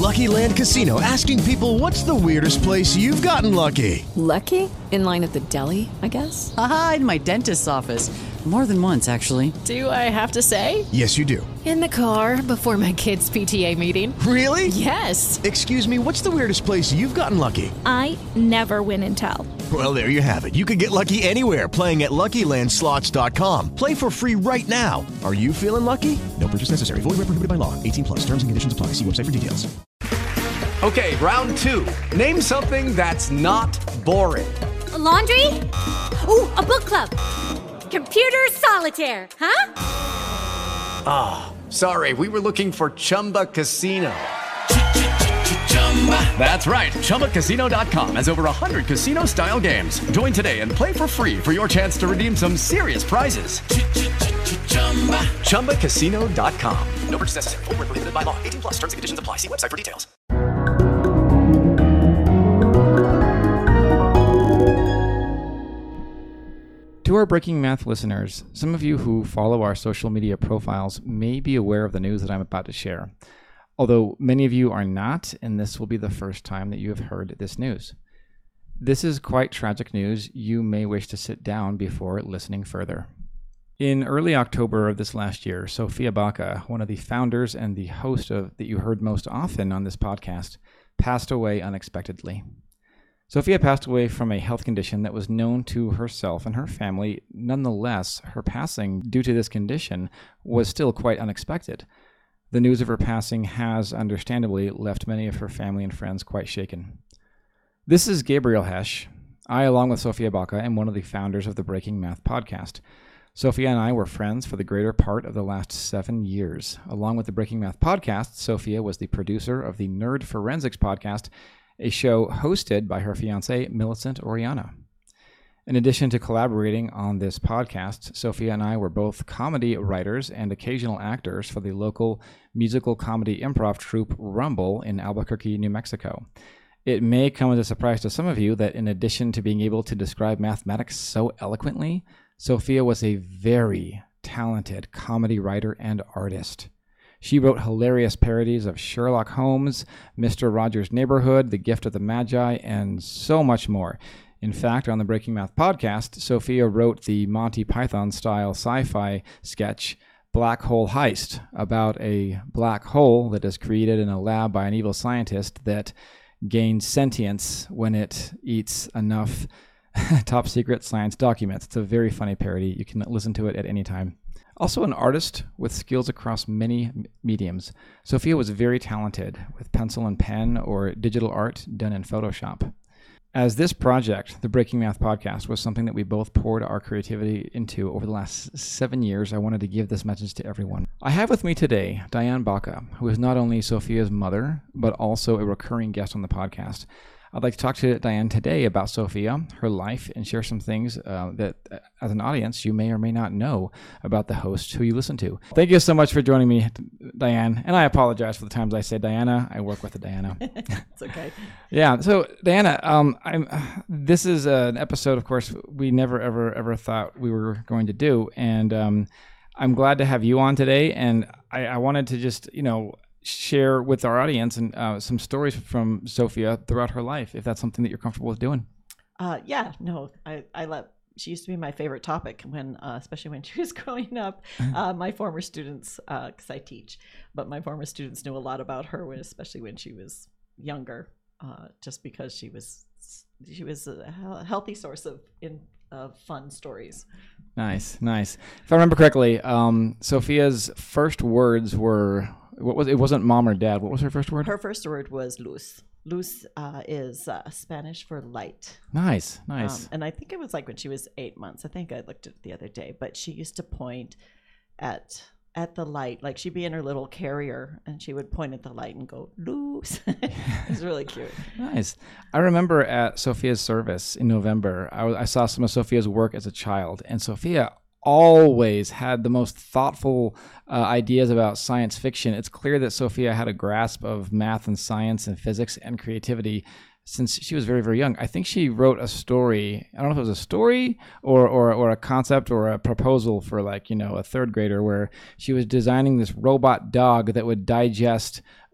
Lucky Land Casino, asking people, what's the weirdest place you've gotten lucky? Lucky? In line at the deli, I guess? Aha, in my dentist's office. More than once, actually. Do I have to say? Yes, you do. In the car before my kids' PTA meeting. Really? Yes. Excuse me, what's the weirdest place you've gotten lucky? I never win and tell. Well, there you have it. You can get lucky anywhere, playing at LuckyLandSlots.com. Play for free right now. Are you feeling lucky? No purchase necessary. Void where prohibited by law. 18 plus. Terms and conditions apply. See website for details. Okay, round two. Name something that's not boring. A laundry? Ooh, a book club. Computer solitaire, huh? Ah, sorry, we were looking for Chumba Casino. That's right, ChumbaCasino.com has over 100 casino-style games. Join today and play for free for your chance to redeem some serious prizes. ChumbaCasino.com. No purchase necessary. Void where prohibited by law. 18 plus. Terms and conditions apply. See website for details. To our Breaking Math listeners, some of you who follow our social media profiles may be aware of the news that I'm about to share, although many of you are not, and this will be the first time that you have heard this news. This is quite tragic news. You may wish to sit down before listening further. In early October of this last year, Sofia Baca, one of the founders and the host of that you heard most often on this podcast, passed away unexpectedly. Sophia passed away from a health condition that was known to herself and her family. Nonetheless, her passing due to this condition was still quite unexpected. The news of her passing has, understandably, left many of her family and friends quite shaken. This is Gabriel Hesch. I, along with Sofia Baca, am one of the founders of the Breaking Math podcast. Sophia and I were friends for the greater part of the last 7 years. Along with the Breaking Math podcast, Sophia was the producer of the Nerd Forensics podcast, a show hosted by her fiancé, Millicent Oriana. In addition to collaborating on this podcast, Sophia and I were both comedy writers and occasional actors for the local musical comedy improv troupe Rumble in Albuquerque, New Mexico. It may come as a surprise to some of you that in addition to being able to describe mathematics so eloquently, Sophia was a very talented comedy writer and artist. She wrote hilarious parodies of Sherlock Holmes, Mr. Rogers' Neighborhood, The Gift of the Magi, and so much more. In fact, on the Breaking Math podcast, Sophia wrote the Monty Python-style sci-fi sketch Black Hole Heist, about a black hole that is created in a lab by an evil scientist that gains sentience when it eats enough top-secret science documents. It's a very funny parody. You can listen to it at any time. Also an artist with skills across many mediums, Sophia was very talented with pencil and pen or digital art done in Photoshop. As this project, the Breaking Math podcast, was something that we both poured our creativity into over the last 7 years, I wanted to give this message to everyone. I have with me today Diane Baca, who is not only Sophia's mother, but also a recurring guest on the podcast. I'd like to talk to Diane today about Sophia, her life, and share some things that, as an audience, you may or may not know about the host who you listen to. Thank you so much for joining me, Diane. And I apologize for the times I say Diana. I work with a Diana. It's okay. Yeah. So, Diana, this is an episode, of course, we never, ever thought we were going to do. And I'm glad to have you on today. And I wanted to just, share with our audience and some stories from Sophia throughout her life, if that's something that you're comfortable with doing. I love. She used to be my favorite topic when, especially when she was growing up. My former students, because I teach, but my former students knew a lot about her, especially when she was younger, just because she was a healthy source of fun stories. Nice. If I remember correctly, Sophia's first words were. It wasn't mom or dad. What was her first word? Her first word was luz. Luz is Spanish for light. Nice. And I think it was like when she was 8 months. I think I looked at it the other day. But she used to point at the light. Like she'd be in her little carrier and she would point at the light and go, luz. It was really cute. Nice. I remember at Sophia's service in November, I saw some of Sophia's work as a child. And Sophia always had the most thoughtful ideas about science fiction. It's clear that Sophia had a grasp of math and science and physics and creativity since she was very, very young. I think she wrote a story. I don't know if it was a story or a concept or a proposal for a third grader where she was designing this robot dog that would digest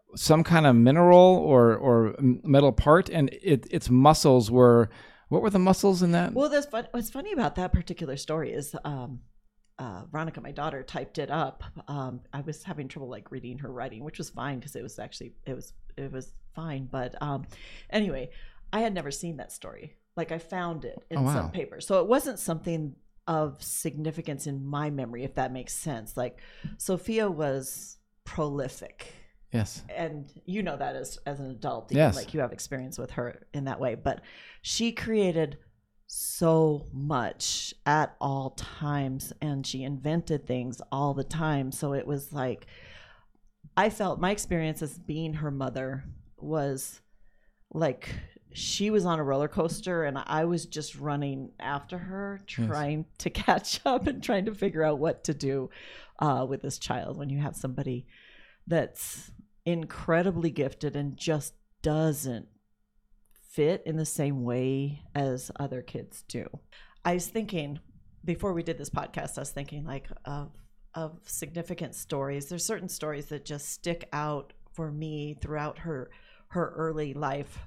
some kind of mineral or metal part, and its muscles were. What were the muscles in that? Well, what's funny about that particular story is Veronica, my daughter, typed it up. I was having trouble like reading her writing, which was fine because it was fine. But anyway, I had never seen that story. Like I found it in some paper, so it wasn't something of significance in my memory, if that makes sense. Like Sophia was prolific. Yes. And you know that as an adult, yes. Like you have experience with her in that way, but she created so much at all times, and she invented things all the time. So it was like, I felt my experience as being her mother was like she was on a roller coaster and I was just running after her, trying to catch up and trying to figure out what to do with this child when you have somebody that's incredibly gifted and just doesn't fit in the same way as other kids do. I was thinking before we did this podcast, I was thinking like of significant stories. There's certain stories that just stick out for me throughout her early life.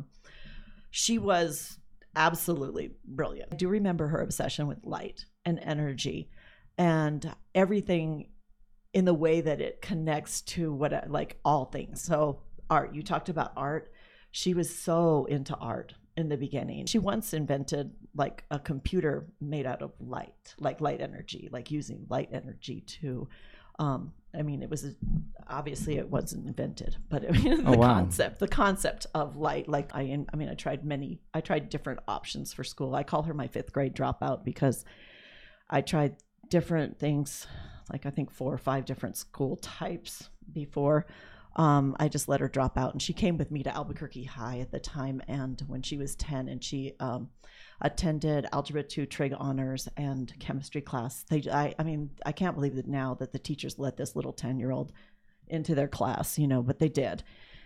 She was absolutely brilliant. I do remember her obsession with light and energy and everything in the way that it connects to what, like all things. So art, you talked about art. She was so into art in the beginning. She once invented like a computer made out of light, like light energy, like using light energy to, I mean, obviously it wasn't invented, but I mean, the concept of light, like I tried different options for school. I call her my 5th grade dropout because I tried different things, like I think 4 or 5 different school types before I just let her drop out. And she came with me to Albuquerque High at the time. And when she was 10 and she attended Algebra 2 Trig Honors and chemistry class, I mean, I can't believe that now that the teachers let this little 10-year-old into their class, but they did.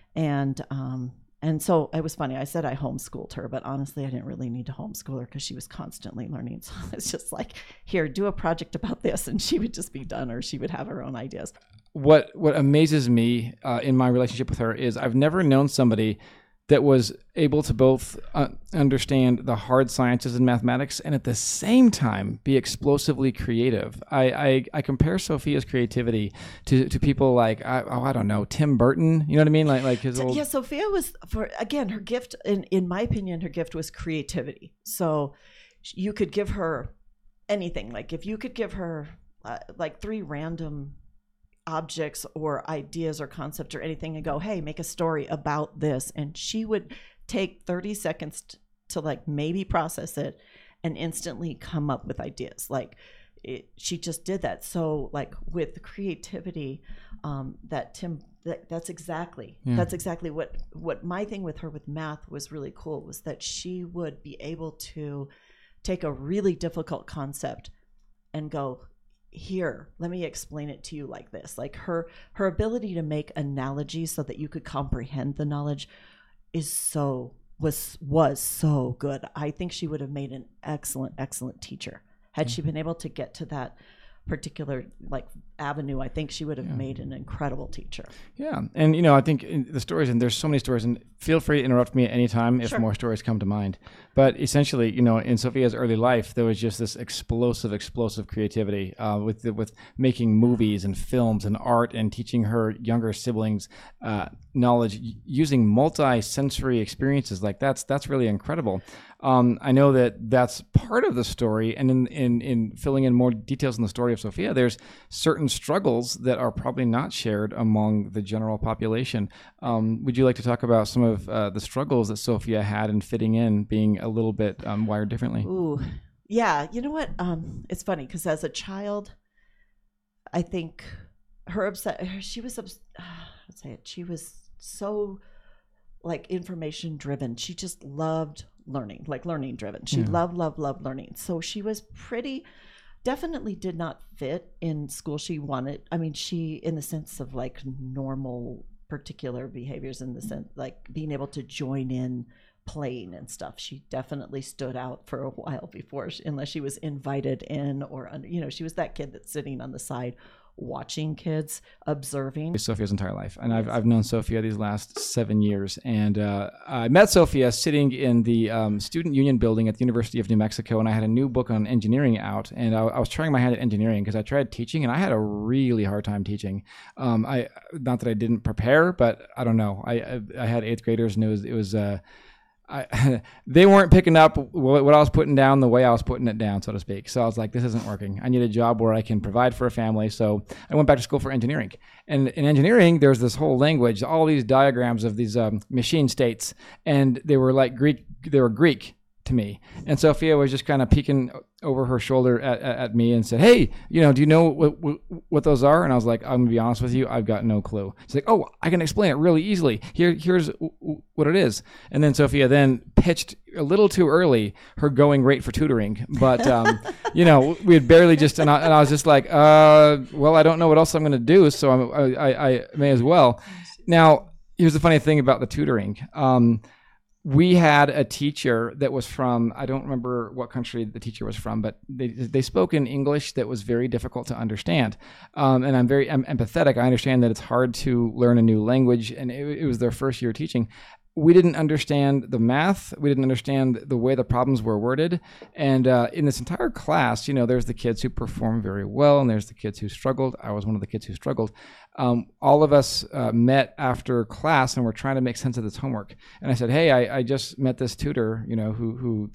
And so it was funny. I said I homeschooled her, but honestly, I didn't really need to homeschool her because she was constantly learning. So it's just like, here, do a project about this, and she would just be done, or she would have her own ideas. What amazes me in my relationship with her is I've never known somebody that was able to both understand the hard sciences and mathematics and at the same time be explosively creative. I compare Sophia's creativity to people like, I don't know, Tim Burton. You know what I mean? Like his old... Yeah, Sophia was, her gift, in my opinion, her gift was creativity. So you could give her anything. Like if you could give her like 3 random objects or ideas or concept or anything and go, hey, make a story about this, and she would take 30 seconds to like maybe process it and instantly come up with ideas. Like she just did that. So like with creativity, that's exactly what my thing with her with math was really cool, was that she would be able to take a really difficult concept and go, here, let me explain it to you like this. Like her ability to make analogies so that you could comprehend the knowledge was so good. I think she would have made an excellent teacher had she been able to get to that particular like avenue. I think she would have made an incredible teacher. Yeah. And I think in the stories, and there's so many stories, and feel free to interrupt me at any time if more stories come to mind. But essentially, in Sophia's early life, there was just this explosive creativity with making movies and films and art, and teaching her younger siblings knowledge using multi-sensory experiences. Like that's really incredible. I know that's part of the story, and in filling in more details in the story of Sophia, there's certain struggles that are probably not shared among the general population. Would you like to talk about some of the struggles that Sophia had in fitting in, being a little bit wired differently? Ooh, yeah. You know what? It's funny because as a child, I think she was so like information driven. She just loved learning, like learning driven. She loved learning. So she was definitely did not fit in school. She wanted, she, in the sense of like normal particular behaviors, in the sense like being able to join in playing and stuff, she definitely stood out for a while before, unless she was invited in, or she was that kid that's sitting on the side watching kids, observing. Sophia's entire life. And I've known Sophia these last 7 years. And I met Sophia sitting in the student union building at the University of New Mexico. And I had a new book on engineering out. And I was trying my hand at engineering because I tried teaching and I had a really hard time teaching. Not that I didn't prepare, but I don't know. I had 8th graders and it was they weren't picking up what I was putting down the way I was putting it down, so to speak. So I was like, this isn't working. I need a job where I can provide for a family. So I went back to school for engineering. And in engineering, there's this whole language, all these diagrams of these machine states. And they were like Greek. They were Greek to me. And Sophia was just kind of peeking over her shoulder at me and said, hey, do you know what those are? And I was like, I'm gonna be honest with you, I've got no clue. She's like, oh, I can explain it really easily. Here's what it is. And then Sophia then pitched a little too early her going rate for tutoring. But, we had barely just, and I was just like, well, I don't know what else I'm gonna do. So I may as well. Now, here's the funny thing about the tutoring. We had a teacher that was from, I don't remember what country the teacher was from, but they spoke in English that was very difficult to understand. And I'm empathetic. I understand that it's hard to learn a new language, and it was their first year teaching. We didn't understand the math. We didn't understand the way the problems were worded. And in this entire class, there's the kids who perform very well, and there's the kids who struggled. I was one of the kids who struggled. All of us met after class, and we're trying to make sense of this homework. And I said, hey, I just met this tutor, who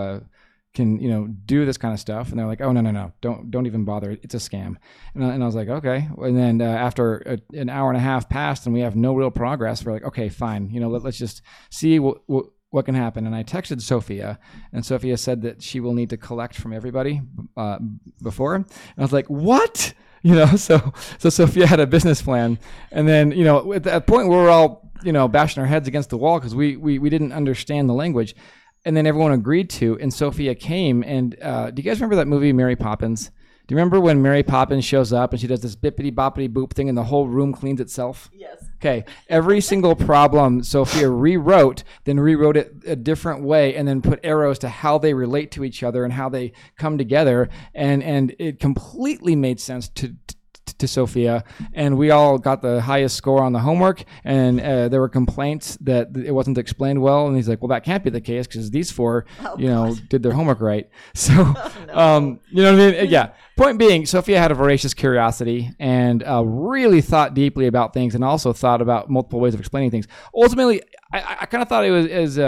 can, do this kind of stuff. And they're like, oh, no, don't even bother. It's a scam. And I was like, okay. And then after an hour and a half passed and we have no real progress, we're like, okay, fine. Let's just see what can happen. And I texted Sophia, and Sophia said that she will need to collect from everybody before. And I was like, what? So Sophia had a business plan. And then, at that point we were all, bashing our heads against the wall because we didn't understand the language. And then everyone agreed to, and Sophia came. And do you guys remember that movie, Mary Poppins? Do you remember when Mary Poppins shows up and she does this bippity boppity boop thing and the whole room cleans itself? Yes. Okay. Every single problem Sophia rewrote it a different way and then put arrows to how they relate to each other and how they come together. And it completely made sense to Sophia, and we all got the highest score on the homework, and there were complaints that it wasn't explained well, and he's like, well, that can't be the case because these four did their homework right. So you know what I mean? Yeah. Point being, Sophia had a voracious curiosity and really thought deeply about things, and also thought about multiple ways of explaining things. Ultimately, I kind of thought it was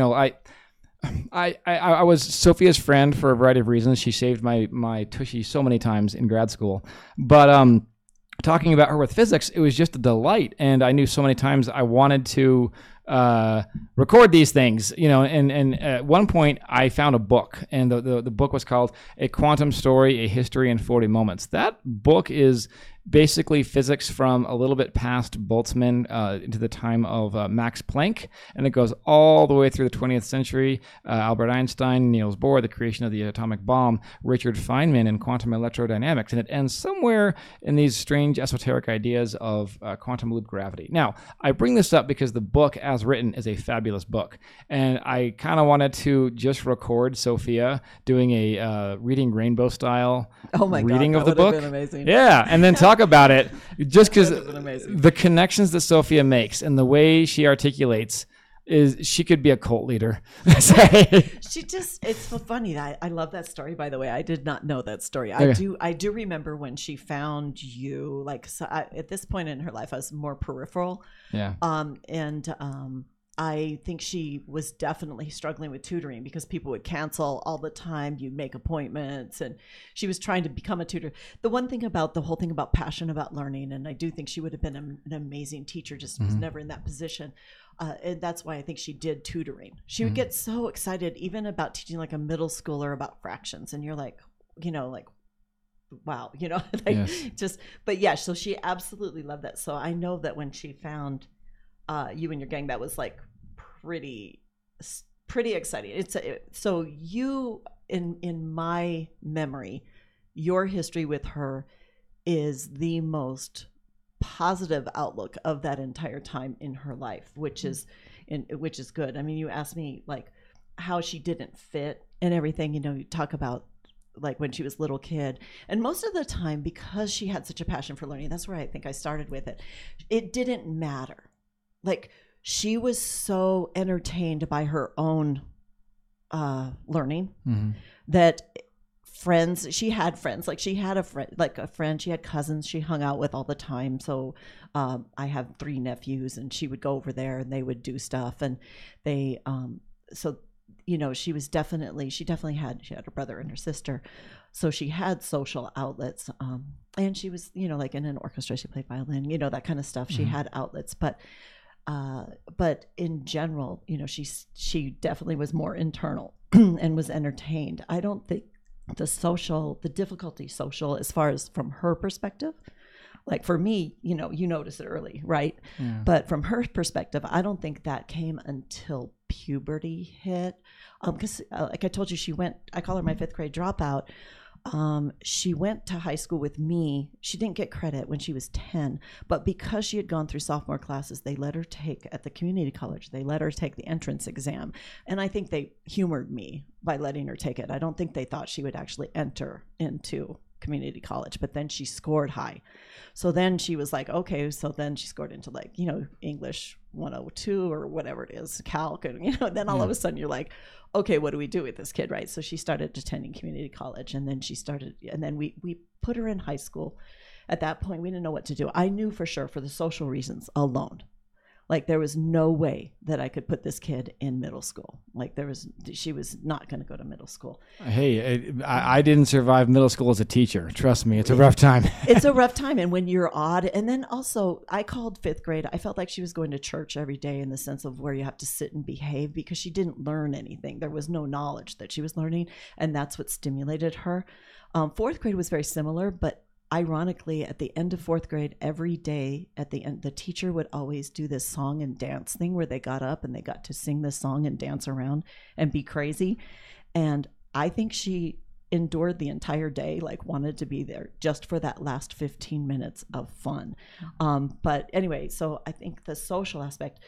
I was Sophia's friend for a variety of reasons. She saved my tushy so many times in grad school. But talking about her with physics, it was just a delight. And I knew so many times I wanted to record these things, and at one point I found a book, and the book was called A Quantum Story, A History in 40 Moments. That book is basically physics from a little bit past Boltzmann into the time of Max Planck, and it goes all the way through the 20th century. Albert Einstein, Niels Bohr, the creation of the atomic bomb, Richard Feynman, and quantum electrodynamics, and it ends somewhere in these strange esoteric ideas of quantum loop gravity. Now, I bring this up because the book, as written, is a fabulous book, and I kind of wanted to just record Sophia doing a reading rainbow style reading of the book. Been amazing. Yeah, and then talk about it, just because the connections that Sophia makes and the way she articulates is she could be a cult leader. It's so funny. I love that story, by the way. I did not know that story. Okay. I do remember when she found you, at this point in her life, I was more peripheral. Yeah. I think she was definitely struggling with tutoring because people would cancel all the time. You'd make appointments, and she was trying to become a tutor. The one thing about the whole thing about passion about learning, and I do think she would have been an amazing teacher, just was never in that position. And that's why I think she did tutoring. She would get so excited even about teaching like a middle schooler about fractions. And you're like, wow, yes. But yeah, so she absolutely loved that. So I know that when she found you and your gang, that was like pretty exciting. So you, in my memory, your history with her is the most positive outlook of that entire time in her life, which is good. I mean, you asked me like how she didn't fit and everything. You talk about like when she was a little kid. And most of the time, because she had such a passion for learning, that's where I think I started with it. It didn't matter. Like, she was so entertained by her own learning that she had friends, like she had a friend, she had cousins she hung out with all the time. So I have 3 nephews, and she would go over there and they would do stuff, and they so you know, she definitely had her brother and her sister, so she had social outlets, and she was, you know, like in an orchestra, she played violin, you know, that kind of stuff. She had outlets, but in general, you know, she definitely was more internal and was entertained. I don't think the difficulty social, as far as from her perspective, like for me, you know, you notice it early, right? Yeah. But from her perspective, I don't think that came until puberty hit. Because like I told you, I call her my 5th grade dropout. She went to high school with me. She didn't get credit when she was 10, but because she had gone through sophomore classes, they let her take, at the community college, they let her take the entrance exam. And I think they humored me by letting her take it. I don't think they thought she would actually enter into community college, but then she scored high. So then she was like, okay, so then she scored into, like, you know, English 102 or whatever it is, calc, and, you know, then all of a sudden you're like, okay, what do we do with this kid, right? So she started attending community college, and then we put her in high school. At that point, we didn't know what to do. I knew for sure, for the social reasons alone, like there was no way that I could put this kid in middle school. Like she was not going to go to middle school. Hey, I didn't survive middle school as a teacher. Trust me, it's a rough time. It's a rough time. And when you're odd, and then also I called 5th grade, I felt like she was going to church every day, in the sense of where you have to sit and behave, because she didn't learn anything. There was no knowledge that she was learning, and that's what stimulated her. 4th grade was very similar, but ironically, at the end of 4th grade, every day at the end, the teacher would always do this song and dance thing where they got up and they got to sing this song and dance around and be crazy. And I think she endured the entire day, like wanted to be there just for that last 15 minutes of fun. But anyway, so I think the social aspect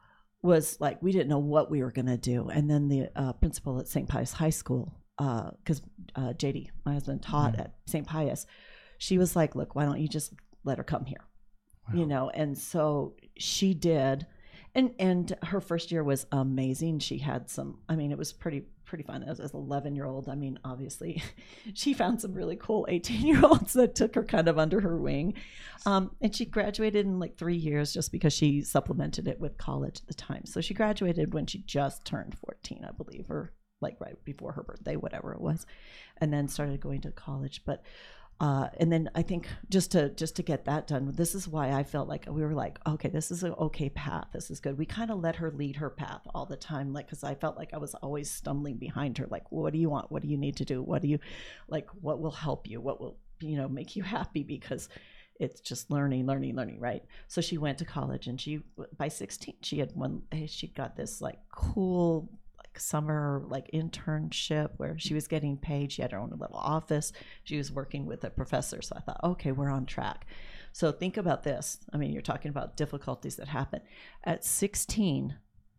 was like, we didn't know what we were going to do. And then the principal at St. Pius High School, because JD, my husband, taught at St. Pius, she was like, look, why don't you just let her come here? Wow. You know, and so she did. And her first year was amazing. She had it was pretty fun as an 11-year-old. I mean, obviously, she found some really cool 18-year-olds that took her kind of under her wing. And she graduated in like 3 years, just because she supplemented it with college at the time. So she graduated when she just turned 14, I believe, or like right before her birthday, whatever it was, and then started going to college. But and then I think just to get that done, this is why I felt like we were like, okay, this is an okay path. This is good. We kind of let her lead her path all the time, like, because I felt like I was always stumbling behind her. Like, what do you want? What do you need to do? What do you like? What will help you? What will, you know, make you happy? Because it's just learning, right? So she went to college, and by 16, she got this like cool summer like internship where she was getting paid. She had her own little office. She was working with a professor. So I thought, okay, we're on track. So think about this. I mean, you're talking about difficulties that happen. At 16,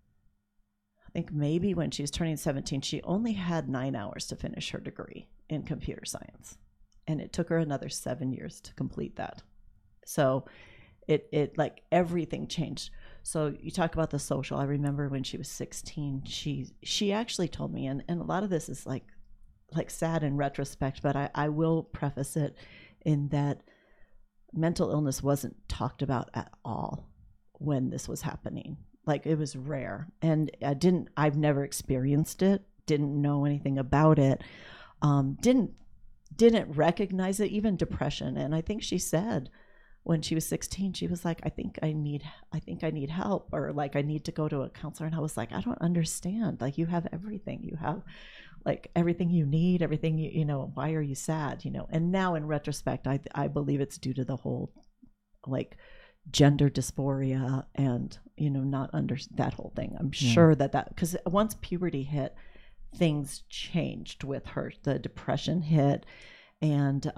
I think maybe when she was turning 17, she only had 9 hours to finish her degree in computer science. And it took her another 7 years to complete that. So it like everything changed. So you talk about the social. I remember when she was 16, she actually told me, and a lot of this is like sad in retrospect, but I will preface it in that mental illness wasn't talked about at all when this was happening. Like, it was rare, and I've never experienced it, didn't know anything about it, didn't recognize it, even depression. And I think she said, when she was 16, she was like, I think I need help, or like, I need to go to a counselor. And I was like, I don't understand. Like, you have everything. You have like everything you need, everything you know, why are you sad? You know, and now in retrospect, I believe it's due to the whole like gender dysphoria and, you know, not under that whole thing. I'm sure that because once puberty hit, things changed with her. The depression hit, and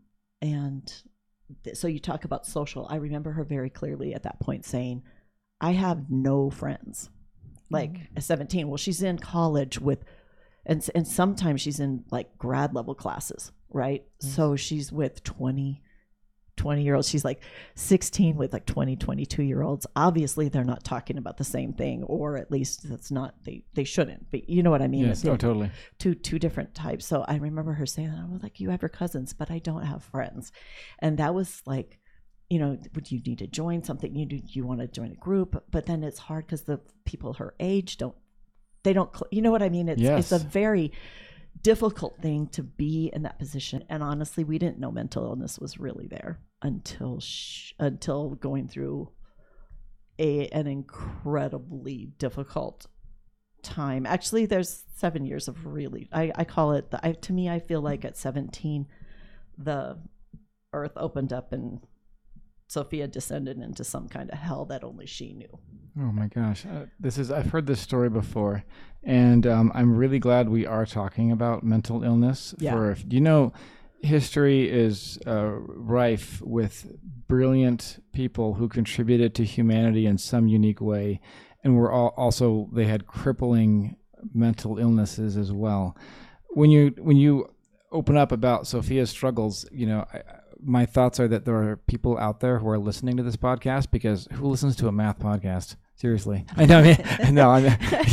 so you talk about social. I remember her very clearly at that point saying, I have no friends. Like, at 17, well, she's in college and sometimes she's in like grad level classes, right? So she's with 20-year-olds. She's like 16 with like 22-year-olds. Obviously they're not talking about the same thing, or at least that's not, they shouldn't be, you know what I mean? Yes, totally. Two different types. So I remember her saying that. I was like, you have your cousins, but I don't have friends. And that was like, would you need to join something? You want to join a group, but then it's hard because the people her age don't, you know what I mean? It's a very difficult thing to be in that position. And honestly, we didn't know mental illness was really there until going through an incredibly difficult time. Actually, there's 7 years of really, I call it, to me, I feel like at 17, the earth opened up and Sophia descended into some kind of hell that only she knew. Oh my gosh. I've heard this story before, and I'm really glad we are talking about mental illness. Yeah. History is rife with brilliant people who contributed to humanity in some unique way, and they had crippling mental illnesses as well. When you open up about Sophia's struggles, my thoughts are that there are people out there who are listening to this podcast, because who listens to a math podcast? Seriously, I know. You know what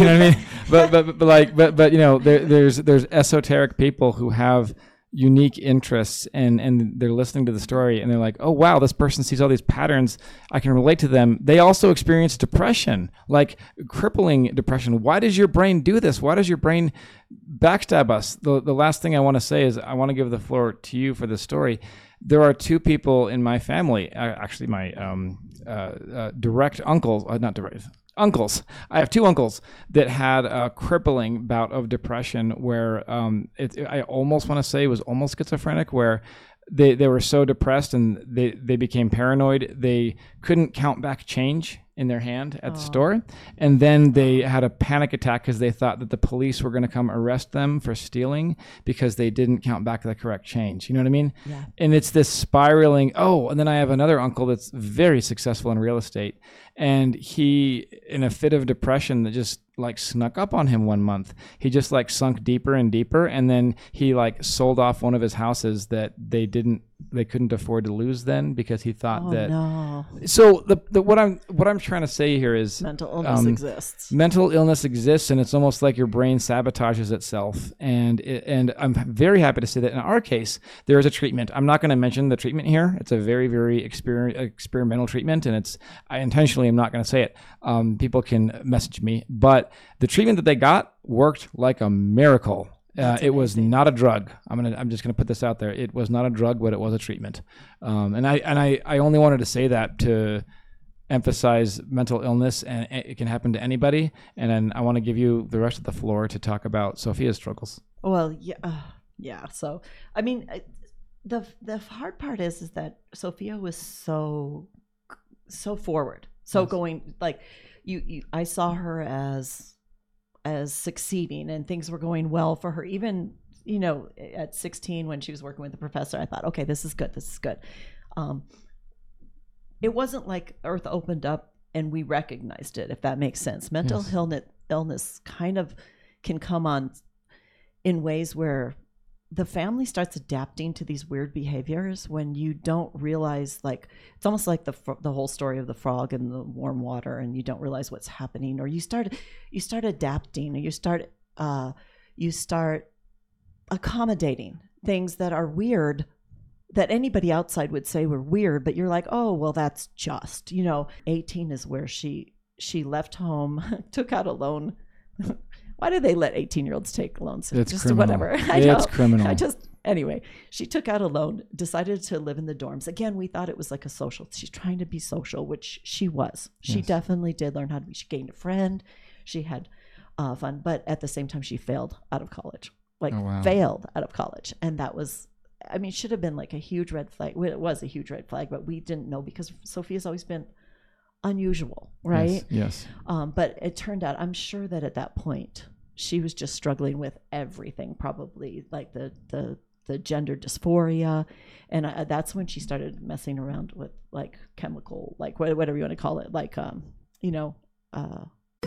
I mean? There's esoteric people who have unique interests, and they're listening to the story, and they're like, oh wow, this person sees all these patterns. I can relate to them. They also experience depression, like crippling depression. Why does your brain do this? Why does your brain backstab us? The last thing I want to say is I want to give the floor to you for this story. There are two people in my family, actually my direct uncles, uncles. I have two uncles that had a crippling bout of depression where I almost want to say it was almost schizophrenic, where they were so depressed and they became paranoid. They couldn't count back change in their hand at the store. And then they had a panic attack because they thought that the police were going to come arrest them for stealing because they didn't count back the correct change. You know what I mean? Yeah. And it's this spiraling. And then I have another uncle that's very successful in real estate. And he, in a fit of depression that just like snuck up on him one month, he just like sunk deeper and deeper. And then he like sold off one of his houses that they couldn't afford to lose then, because he thought So what I'm trying to say here is mental illness exists. Mental illness exists, and it's almost like your brain sabotages itself. And I'm very happy to say that in our case, there is a treatment. I'm not going to mention the treatment here. It's a very, very experimental treatment, and I intentionally am not going to say it. People can message me, but the treatment that they got worked like a miracle. It was not a drug. I'm just gonna put this out there. It was not a drug, but it was a treatment. And I only wanted to say that to emphasize mental illness, and it can happen to anybody. And then I want to give you the rest of the floor to talk about Sophia's struggles. Well, yeah. So I mean, the hard part is that Sophia was so forward, so yes. Going like I saw her as succeeding, and things were going well for her. Even, at 16 when she was working with the professor, I thought, okay, this is good. It wasn't like earth opened up and we recognized it, if that makes sense. Mental illness kind of can come on in ways where the family starts adapting to these weird behaviors when you don't realize, like, it's almost like the whole story of the frog in the warm water, and you don't realize what's happening, or you start adapting, or you start accommodating things that are weird, that anybody outside would say were weird, but you're like, oh, well, that's just, 18 is where she left home, took out a loan. Why do they let 18-year-olds take loans? It's just criminal. Whatever. I know. It's criminal. Anyway, she took out a loan, decided to live in the dorms. Again, we thought it was like a social. She's trying to be social, which she was. She definitely did learn how to be. She gained a friend. She had fun. But at the same time, she failed out of college. Failed out of college. And that was, should have been like a huge red flag. Well, it was a huge red flag, but we didn't know because Sophia's always been unusual, right? Yes. But it turned out, I'm sure that at that point she was just struggling with everything, probably like the gender dysphoria, and that's when she started messing around with like chemical, like whatever you want to call it, like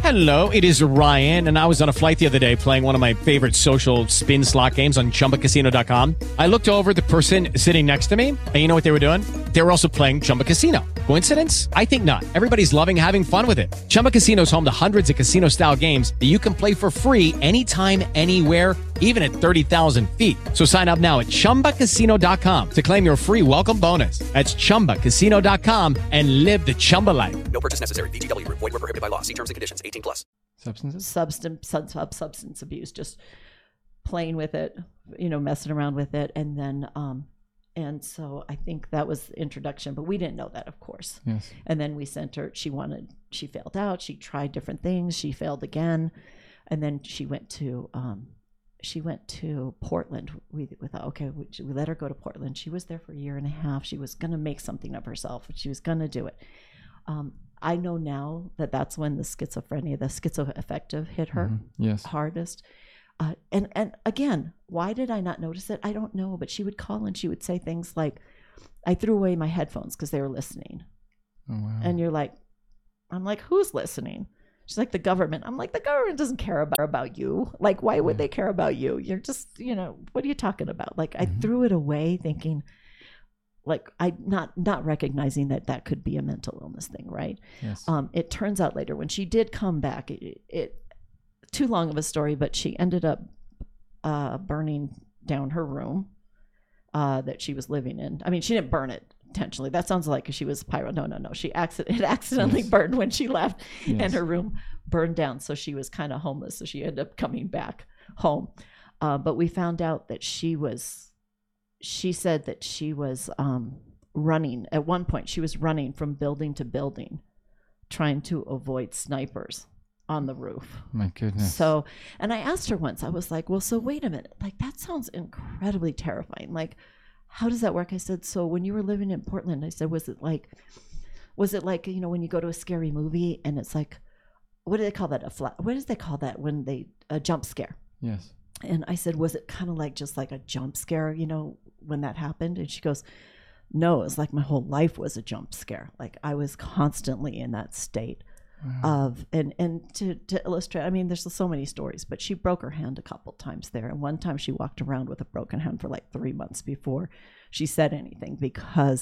Hello, it is Ryan, and I was on a flight the other day playing one of my favorite social spin slot games on ChumbaCasino.com. I looked over at the person sitting next to me, and you know what they were doing? They were also playing Chumba Casino. Coincidence? I think not. Everybody's loving having fun with it. Chumba Casino is home to hundreds of casino-style games that you can play for free anytime, anywhere, even at 30,000 feet. So sign up now at ChumbaCasino.com to claim your free welcome bonus. That's ChumbaCasino.com and live the Chumba life. No purchase necessary. VGW Group. Void where prohibited by law. See terms and conditions. 18+. Substances? Substance abuse, just playing with it, messing around with it. And then, and so I think that was the introduction, but we didn't know that, of course. Yes. And then we sent her, she failed out. She tried different things. She failed again. And then she went to Portland. We thought, okay, we let her go to Portland. She was there for a year and a half. She was going to make something of herself. She was going to do it. I know now that that's when the schizophrenia, the schizoaffective hit her hardest. And again, why did I not notice it? I don't know, but she would call and she would say things like, I threw away my headphones because they were listening. Oh, wow. And I'm like, who's listening? She's like, the government. I'm like, the government doesn't care about you. Like, why would they care about you? You're just, what are you talking about? Like, I threw it away thinking, like, I not recognizing that could be a mental illness thing, right? Yes. It turns out later when she did come back, it too long of a story, but she ended up burning down her room that she was living in. I mean, she didn't burn it intentionally. That sounds like she was pyro. No. It accidentally burned when she left, and her room burned down. So she was kind of homeless. So she ended up coming back home. But we found out that she said that she was running. At one point, she was running from building to building, trying to avoid snipers on the roof. My goodness. So, and I asked her once, I was like, well, so wait a minute. Like, that sounds incredibly terrifying. Like, how does that work? I said, so when you were living in Portland, I said, was it like, when you go to a scary movie and it's like, what do they call that? What do they call that when a jump scare? Yes. And I said, was it kind of like just like a jump scare, when that happened? And she goes, no, it was like my whole life was a jump scare. Like, I was constantly in that state of, and to illustrate, I mean, there's so many stories, but she broke her hand a couple times there. And one time she walked around with a broken hand for like 3 months before she said anything because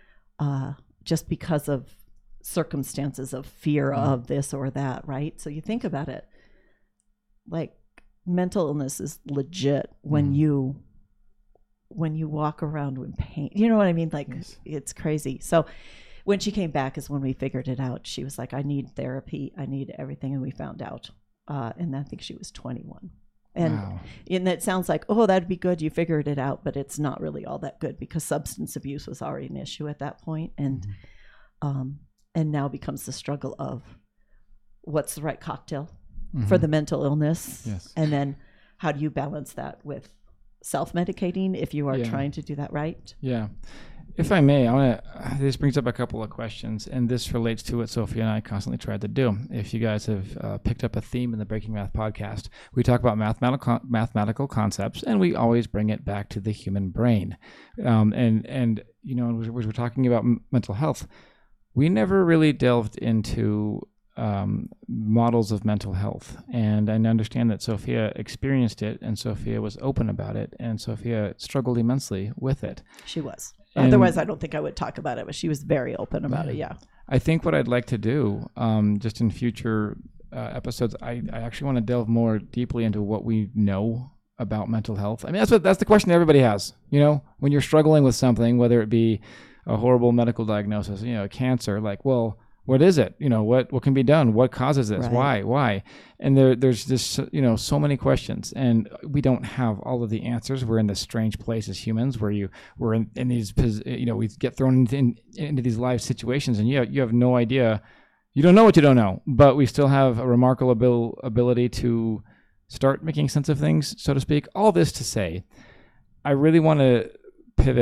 of circumstances of fear of this or that, right? So you think about it, like, mental illness is legit when you walk around with pain. You know what I mean? Like, it's crazy. So when she came back is when we figured it out. She was like, I need therapy. I need everything. And we found out. And I think she was 21. And it sounds like, oh, that'd be good. You figured it out. But it's not really all that good because substance abuse was already an issue at that point. And now becomes the struggle of what's the right cocktail for the mental illness. Yes. And then how do you balance that with self-medicating if you are trying to do that right? Yeah. If I may, this brings up a couple of questions, and this relates to what Sophia and I constantly tried to do. If you guys have picked up a theme in the Breaking Math podcast, we talk about mathematical concepts, and we always bring it back to the human brain. And we're talking about mental health. We never really delved into models of mental health. And I understand that Sophia experienced it, and Sophia was open about it, and Sophia struggled immensely with it. She was. Otherwise, I don't think I would talk about it, but she was very open about it, yeah. I think what I'd like to do, just in future episodes, I actually want to delve more deeply into what we know about mental health. I mean, that's the question everybody has. When you're struggling with something, whether it be a horrible medical diagnosis, cancer, like, well, what is it? What can be done? What causes this? Right. Why? And there's just, so many questions, and we don't have all of the answers. We're in this strange place as humans where we're in these, we get thrown into these life situations, and you have no idea. You don't know what you don't know, but we still have a remarkable ability to start making sense of things, so to speak. All this to say, I really want to pivot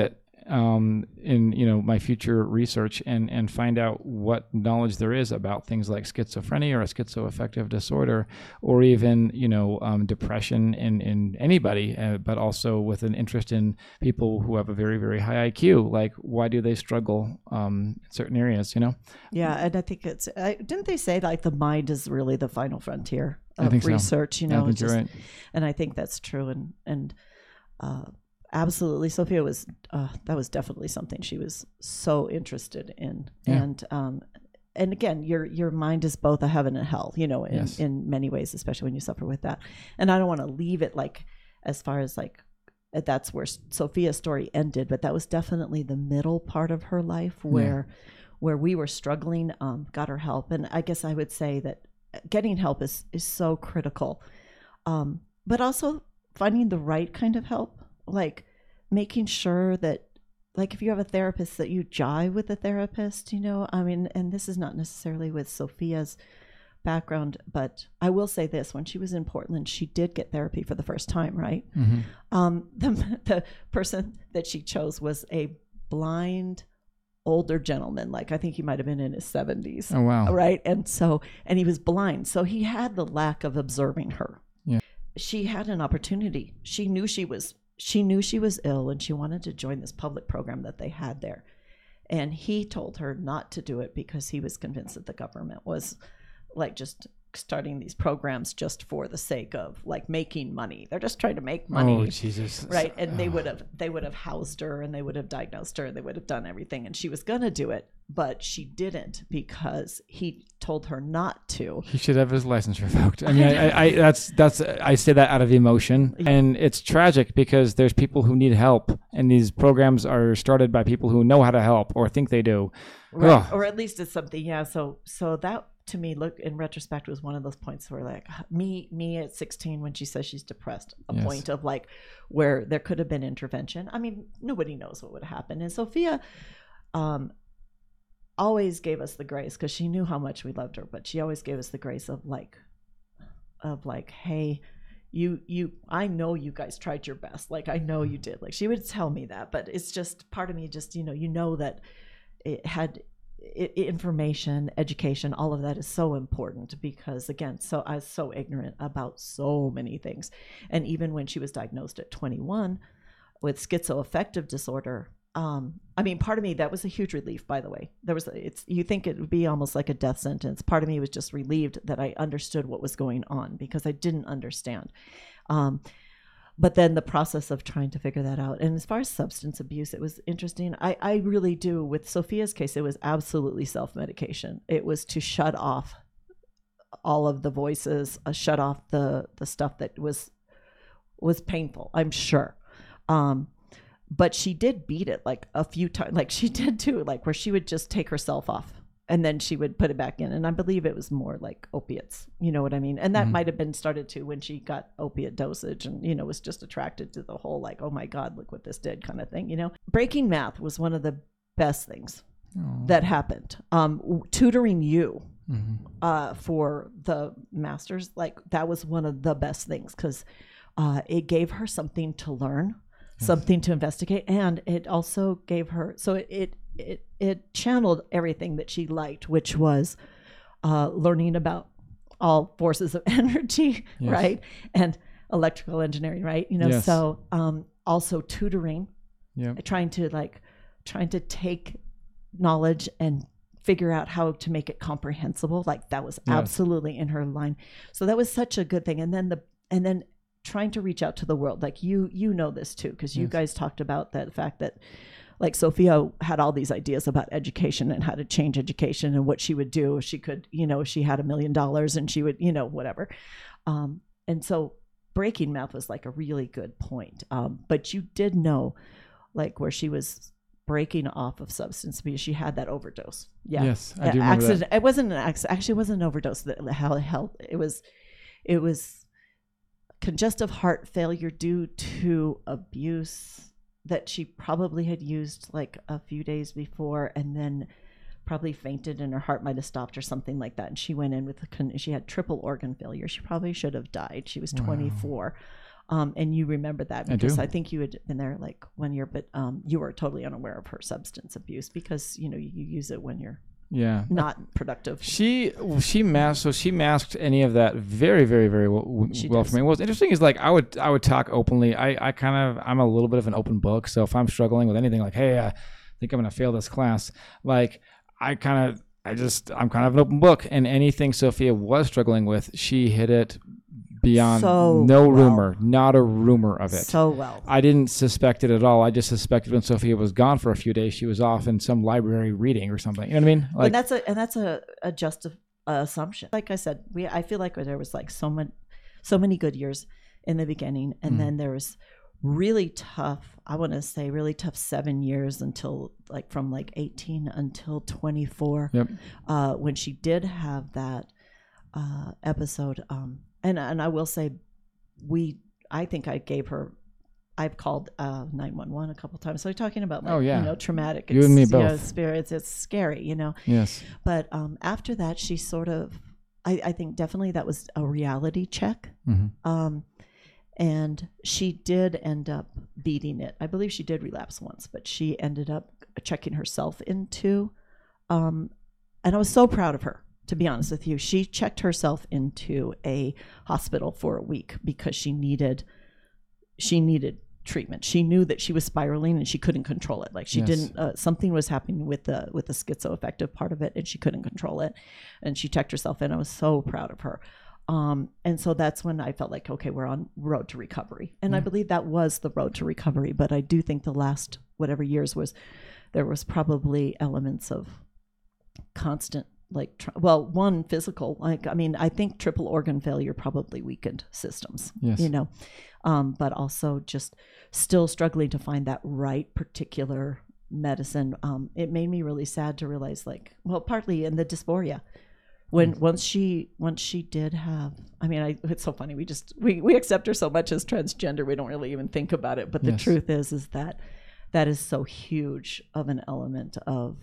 in my future research and find out what knowledge there is about things like schizophrenia or a schizoaffective disorder, or even depression in anybody, but also with an interest in people who have a very, very high IQ. Like, why do they struggle in certain areas? Yeah, and I think didn't they say like the mind is really the final frontier of research? So. I think you're right. And I think that's true. And absolutely, Sophia was that was definitely something she was so interested in. Yeah. And again, your mind is both a heaven and hell, in many ways, especially when you suffer with that. And I don't want to leave it like as far as like that's where Sophia's story ended, but that was definitely the middle part of her life where we were struggling, got her help. And I guess I would say that getting help is so critical, but also finding the right kind of help, like making sure that, like, if you have a therapist, that you jive with the therapist, and this is not necessarily with Sophia's background, but I will say this: when she was in Portland, she did get therapy for the first time, right? Mm-hmm. The person that she chose was a blind older gentleman, like I think he might have been in his 70s. Oh, wow. Right. And he was blind, so he had the lack of observing her. Yeah. She had an opportunity. She knew she was ill, and she wanted to join this public program that they had there, and he told her not to do it because he was convinced that the government was like just starting these programs just for the sake of like making money. They're just trying to make money. Oh, Jesus. Right. And they would have housed her, and they would have diagnosed her, and they would have done everything, and she was going to do it, but she didn't because he told her not to. He should have his license revoked. I mean, I say that out of emotion, and it's tragic because there's people who need help, and these programs are started by people who know how to help or think they do. Right. Ugh. Or at least it's something. Yeah. So that, to me, look, in retrospect, was one of those points where like me at 16, when she says she's depressed, point of like where there could have been intervention. I mean, nobody knows what would happen. And Sophia always gave us the grace, because she knew how much we loved her, but she always gave us the grace of like, hey, I know you guys tried your best. Like, I know you did. Like, she would tell me that, but it's just part of me just, that it had information, education, all of that is so important, because again, so I was so ignorant about so many things. And even when she was diagnosed at 21 with schizoaffective disorder, part of me, that was a huge relief, by the way. You think it would be almost like a death sentence. Part of me was just relieved that I understood what was going on, because I didn't understand. But then the process of trying to figure that out. And as far as substance abuse, it was interesting. I really do. With Sophia's case, it was absolutely self-medication. It was to shut off all of the voices, shut off the stuff that was painful, I'm sure. But she did beat it like a few times. Like she did too, like where she would just take herself off and then she would put it back in. And I believe it was more like opiates, you know what I mean? And that might have been started too when she got opiate dosage and, was just attracted to the whole, like, oh my God, look what this did kind of thing, Breaking Math was one of the best things that happened. Tutoring you for the masters, like that was one of the best things, because it gave her something to learn, something to investigate. And it also gave her, so it channeled everything that she liked, which was learning about all forces of energy, right? And electrical engineering, right? So also tutoring, trying to take knowledge and figure out how to make it comprehensible. Like that was absolutely in her line. So that was such a good thing. And then trying to reach out to the world. Like you know this too, because you guys talked about the fact that like Sophia had all these ideas about education and how to change education and what she would do if she could, if she had $1 million and she would, whatever. And so Breaking Math was like a really good point. But you did know like where she was breaking off of substance abuse, she had that overdose. Yeah. Yes, I do remember that. It wasn't an accident. Actually, it wasn't an overdose that held. It was congestive heart failure due to abuse that she probably had used like a few days before, and then probably fainted and her heart might have stopped or something like that. And she went in with she had triple organ failure. She probably should have died. She was 24. And you remember that I do. because I think you had been there like 1 year, but you were totally unaware of her substance abuse because, you use it when you're not productive. She masked any of that very, very, very well for me. What's interesting is like I would talk openly. I'm a little bit of an open book. So if I'm struggling with anything like, hey, I think I'm going to fail this class, like I'm kind of an open book, and anything Sophia was struggling with, she hit it beyond not a rumor of it. So well. I didn't suspect it at all. I just suspected when Sophia was gone for a few days, she was off in some library reading or something. You know what I mean? Like, and that's a just assumption. Like I said, I feel like there was like so many good years in the beginning, and then there was really tough, I want to say really tough 7 years until like from like 18 until 24. Yep. When she did have that episode. And I will say I think I gave her, I've called 911 a couple times. So we're talking about like, traumatic you and me both. Experience. It's scary, Yes. But after that, she sort of, I think definitely that was a reality check. Mm-hmm. And she did end up beating it. I believe she did relapse once, but she ended up checking herself into, and I was so proud of her, to be honest with you. She checked herself into a hospital for a week because she needed treatment. She knew that she was spiraling and she couldn't control it. Like she didn't, something was happening with the schizoaffective part of it, and she couldn't control it. And she checked herself in. I was so proud of her. And so that's when I felt like, okay, we're on road to recovery. And I believe that was the road to recovery. But I do think the last whatever years there was probably elements of constant, like, one physical, like, I mean, I think triple organ failure probably weakened systems, but also just still struggling to find that right particular medicine. It made me really sad to realize, like, well, partly in the dysphoria. Once she did have, I mean, it's so funny. We accept her so much as transgender. We don't really even think about it. But the truth is that is so huge of an element of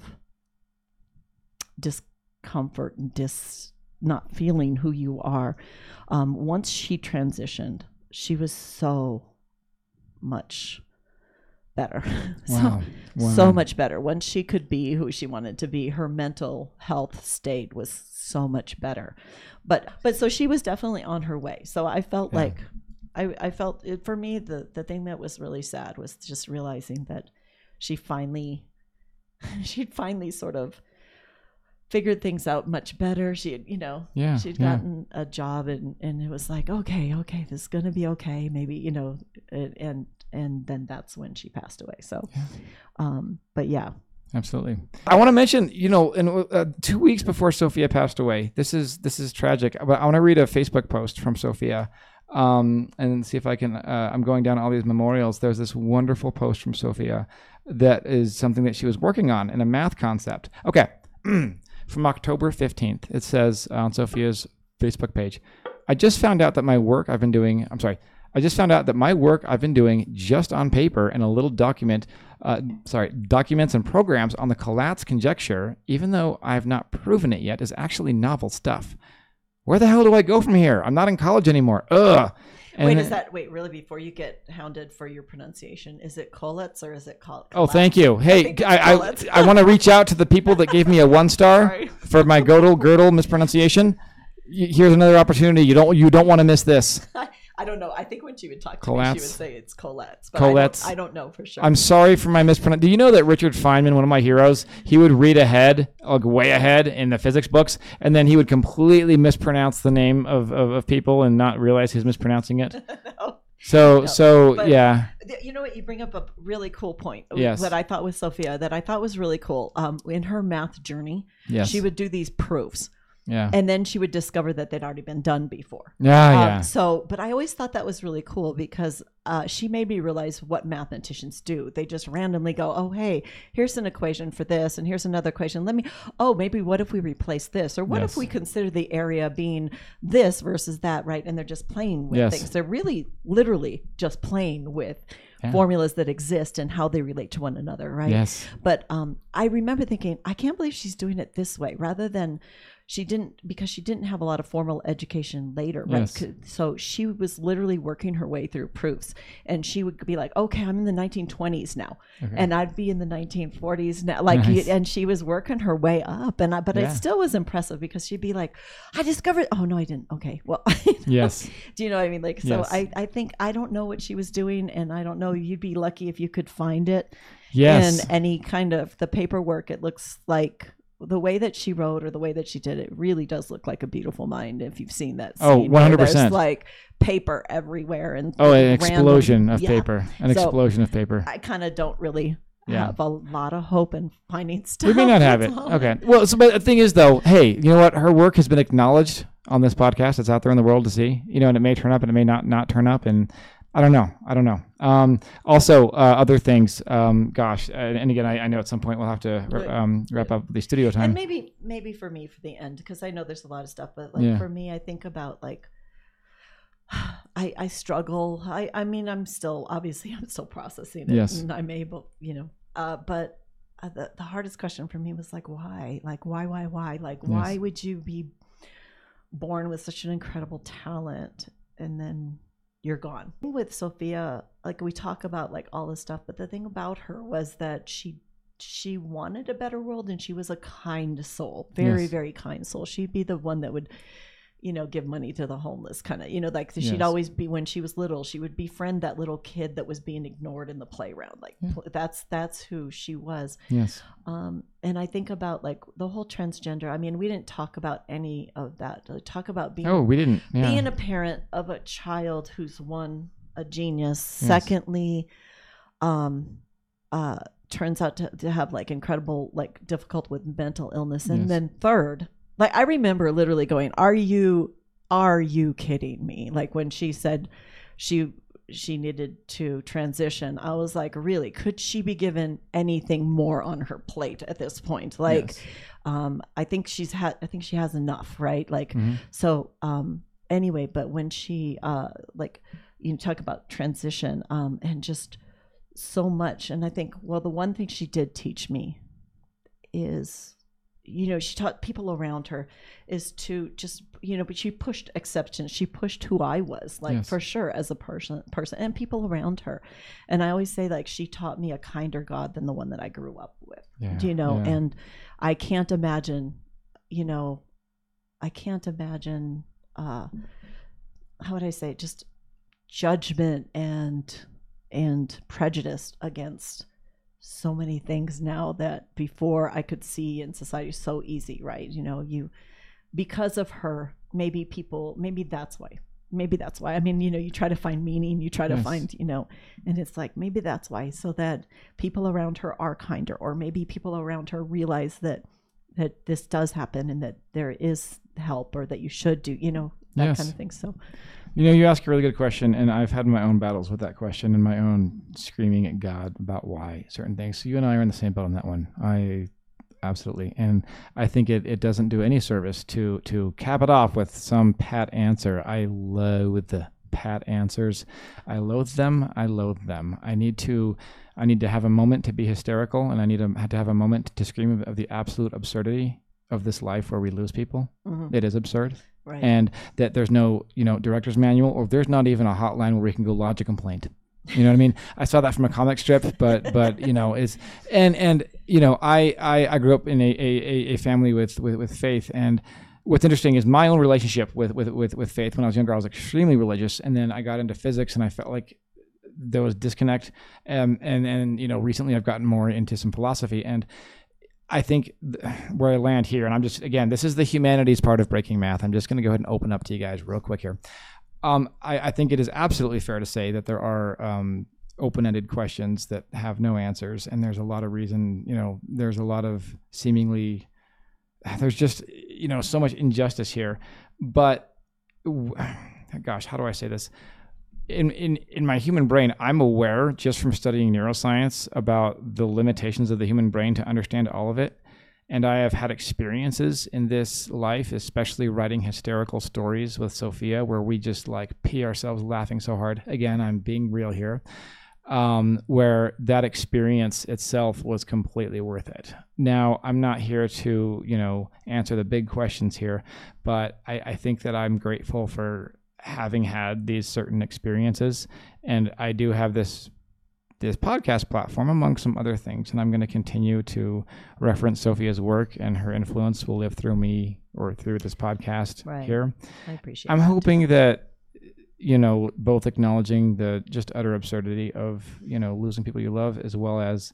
discomfort and not feeling who you are. Once she transitioned, she was so much better. Wow. So much better. Once she could be who she wanted to be, her mental health state was so much better. But so she was definitely on her way. So I felt like I felt it, for me, the thing that was really sad was just realizing that she'd finally sort of figured things out much better. She had, she'd gotten a job, and it was like, okay, this is going to be okay. Maybe, and then that's when she passed away. So, but yeah. Absolutely. I want to mention, in 2 weeks before Sophia passed away, this is tragic, but I want to read a Facebook post from Sophia, and see if I can, I'm going down all these memorials. There's this wonderful post from Sophia that is something that she was working on in a math concept. Okay. From October 15th, it says on Sophia's Facebook page, I just found out that my work I've been doing just on paper in a little documents and programs on the Collatz conjecture, even though I have not proven it yet, is actually novel stuff. Where the hell do I go from here? I'm not in college anymore. Ugh. And really, before you get hounded for your pronunciation, is it Collatz or is it Collatz? Oh, thank you. Hey, I want to reach out to the people that gave me a 1-star for my girdle mispronunciation. Here's another opportunity. You don't want to miss this. I don't know. I think when she would talk to me, she would say it's Collatz. But Collatz. I don't know for sure. I'm sorry for my mispronunciation. Do you know that Richard Feynman, one of my heroes, he would read ahead, like way ahead in the physics books, and then he would completely mispronounce the name of people and not realize he was mispronouncing it? No. So yeah. You know what? You bring up a really cool point. Yes. That I thought with Sophia, that I thought was really cool. In her math journey, she would do these proofs. Yeah. And then she would discover that they'd already been done before. Yeah. But I always thought that was really cool because she made me realize what mathematicians do. They just randomly go, oh, hey, here's an equation for this, and here's another equation. Maybe what if we replace this? Or what if we consider the area being this versus that, right? And they're just playing with things. They're really, literally just playing with formulas that exist and how they relate to one another, right? Yes. But I remember thinking, I can't believe she's doing it this way rather than because she didn't have a lot of formal education later, right? Yes. So she was literally working her way through proofs, and she would be like, okay, I'm in the 1920s now, and I'd be in the 1940s now, like, Nice. and she was working her way up, but it still was impressive because she'd be like, I discovered, oh no, I didn't. Okay, well, Yes. do you know what I mean? Like, so Yes. I think, I don't know what she was doing, and I don't know, you'd be lucky if you could find it Yes. in any kind of the paperwork. It looks like the way that she wrote or the way that she did it really does look like A Beautiful Mind. If you've seen that scene, Oh, where 100%. there's like paper everywhere and Oh, an random- explosion of yeah. paper. An So, explosion of paper. I kind of don't really Yeah. have a lot of hope in finding stuff. We may not have it. That's all. Okay. Well, so, but the thing is, though, hey, you know what? Her work has been acknowledged on this podcast. It's out there in the world to see, you know, and it may turn up and it may not turn up. And I don't know. Also, other things, gosh, and again, I know at some point we'll have to wrap up the studio time. And maybe for me for the end, because I know there's a lot of stuff, but like Yeah. for me, I think about like I struggle. I mean, I'm still processing it, Yes. and I'm able, you know, but the hardest question for me was like, why? Like, why? Like, why Yes. would you be born with such an incredible talent and then you're gone? With Sophia, like, we talk about like all this stuff, but the thing about her was that she wanted a better world, and she was a kind soul, very, Yes. very kind soul. She'd be the one that would, you know, give money to the homeless, kind of, you know, like Yes. she'd always be, when she was little, she would befriend that little kid that was being ignored in the playground. Like that's who she was. Yes. And I think about like the whole transgender. I mean, we didn't talk about any of that. Talk about being, Oh, we didn't. Yeah. being a parent of a child who's a genius. Yes. Secondly, turns out to have like incredible, like difficult with mental illness. And Yes. then third, like I remember literally going, are you kidding me? Like when she said she needed to transition, I was like, really, could she be given anything more on her plate at this point? Like, Yes. I think she has enough, right? Like, Mhm. so, anyway, but when she, like, you talk about transition, and just so much. And I think, well, the one thing she did teach me is, you know, she taught people around her is to just, you know, but she pushed acceptance. She pushed who I was, like, Yes. for sure, as a person and people around her. And I always say, like, she taught me a kinder God than the one that I grew up with. Yeah, Do you know? yeah. And I can't imagine, how would I say it? Just judgment and prejudice against so many things now that before I could see in society so easy, right? You know, because of her, maybe that's why. I mean, you know, you try to find meaning, you try to Yes. find, you know, and it's like, maybe that's why, so that people around her are kinder, or maybe people around her realize that this does happen and that there is help, or that you should do, you know, that Yes. kind of thing. So You know, you ask a really good question, and I've had my own battles with that question and my own screaming at God about why certain things. So you and I are in the same boat on that one. Absolutely. And I think it doesn't do any service to cap it off with some pat answer. I loathe the pat answers. I loathe them. I need to have a moment to be hysterical, and I need to have a moment to scream of the absolute absurdity of this life where we lose people. Mhm. It is absurd. Right. And that there's no, director's manual, or there's not even a hotline where we can go lodge a complaint. You know what I mean? I saw that from a comic strip, but it's I grew up in a family with faith, and what's interesting is my own relationship with faith. When I was younger, I was extremely religious, and then I got into physics, and I felt like there was disconnect. And recently I've gotten more into some philosophy, and I think where I land here, and I'm just, again, this is the humanities part of Breaking Math. I'm just going to go ahead and open up to you guys real quick here. I think it is absolutely fair to say that there are open-ended questions that have no answers, and there's a lot of reason, there's a lot of seemingly, there's just, so much injustice here. But gosh, how do I say this? In my human brain, I'm aware just from studying neuroscience about the limitations of the human brain to understand all of it. And I have had experiences in this life, especially writing hysterical stories with Sophia, where we just pee ourselves laughing so hard. Again, I'm being real here. where that experience itself was completely worth it. Now, I'm not here to, answer the big questions here, but I think that I'm grateful for having had these certain experiences. And I do have this podcast platform among some other things, and I'm going to continue to reference Sophia's work, and her influence will live through me or through this podcast here. I appreciate I'm that. hoping that both acknowledging the just utter absurdity of, losing people you love, as well as,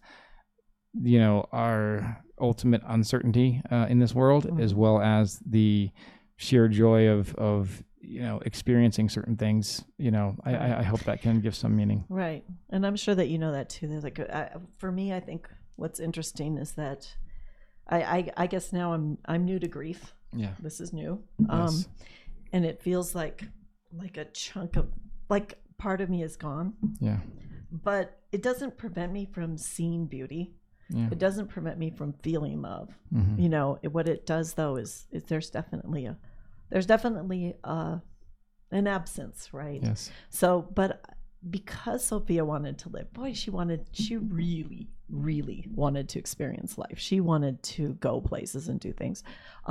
our ultimate uncertainty in this world, as well as the sheer joy of experiencing certain things. I hope that can give some meaning. Right. And I'm sure that you know that too. There's for me, I think what's interesting is that I guess now I'm new to grief. Yeah. This is new. Yes. And it feels like a chunk of, part of me is gone. Yeah. But it doesn't prevent me from seeing beauty. Yeah. It doesn't prevent me from feeling love. Mm-hmm. What it does though is there's definitely an absence, right? Yes. So, but because Sophia wanted to live, boy, she really, really wanted to experience life. She wanted to go places and do things.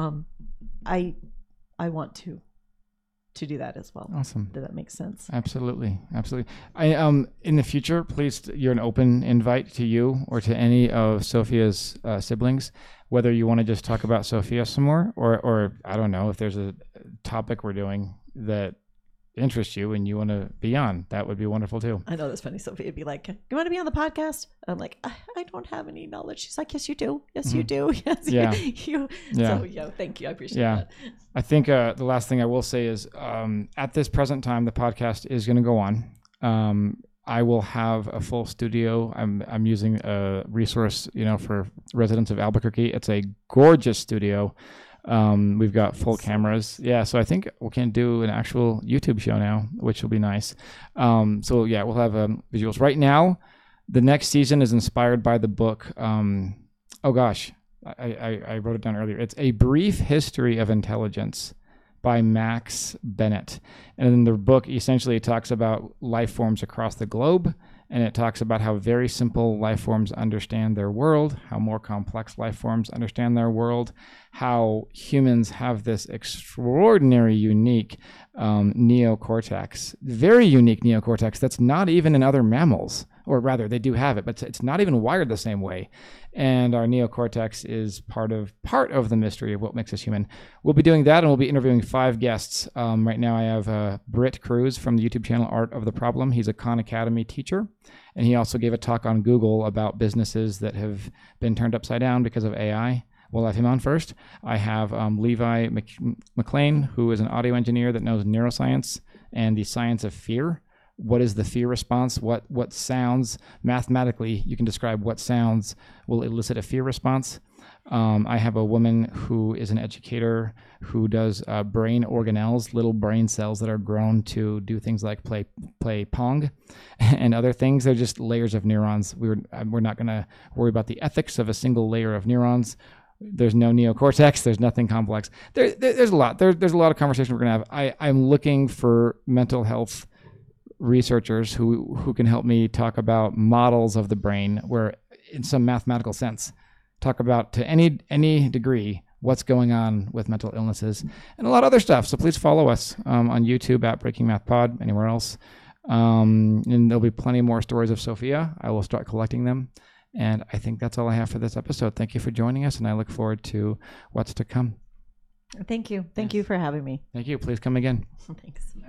I want to do that as well. Awesome. Does that make sense? Absolutely. I in the future, please, you're an open invite to you or to any of Sophia's siblings, whether you want to just talk about Sophia some more, or I don't know, if there's a topic we're doing that interests you and you want to be on, that would be wonderful too. I know that's funny. Sophia would be like, "You want to be on the podcast?" I'm like, I don't have any knowledge. She's like, "Yes, you do. Yes, you do. Yes, Yeah. you." Yeah. So, thank you. I appreciate Yeah. that. I think the last thing I will say is at this present time, the podcast is going to go on. I will have a full studio. I'm using a resource, for residents of Albuquerque. It's a gorgeous studio. We've got full cameras. Yeah. So I think we can do an actual YouTube show now, which will be nice. So yeah, we'll have visuals. Right now, the next season is inspired by the book. Oh gosh, I wrote it down earlier. It's A Brief History of Intelligence by Max Bennett. And in the book, essentially talks about life forms across the globe. And it talks about how very simple life forms understand their world, how more complex life forms understand their world, how humans have this extraordinary, unique neocortex, very unique neocortex that's not even in other mammals, or rather they do have it, but it's not even wired the same way. And our neocortex is part of the mystery of what makes us human. We'll be doing that, and we'll be interviewing 5 guests. Right now I have Britt Cruz from the YouTube channel Art of the Problem. He's a Khan Academy teacher, and he also gave a talk on Google about businesses that have been turned upside down because of AI. We'll have him on first. I have Levi McLean, who is an audio engineer that knows neuroscience and the science of fear. What is the fear response? What sounds, mathematically, you can describe what sounds will elicit a fear response. I have a woman who is an educator who does brain organelles, little brain cells that are grown to do things like play Pong and other things. They're just layers of neurons. We're not going to worry about the ethics of a single layer of neurons. There's no neocortex. There's nothing complex. There's a lot. There's a lot of conversation we're going to have. I'm looking for mental health researchers who can help me talk about models of the brain where, in some mathematical sense, talk about to any degree what's going on with mental illnesses and a lot of other stuff. So please follow us on YouTube at Breaking Math Pod, anywhere else. And there'll be plenty more stories of Sophia. I will start collecting them. And I think that's all I have for this episode. Thank you for joining us, and I look forward to what's to come. Thank you. Thank you for having me. Thank you. Please come again. Thanks.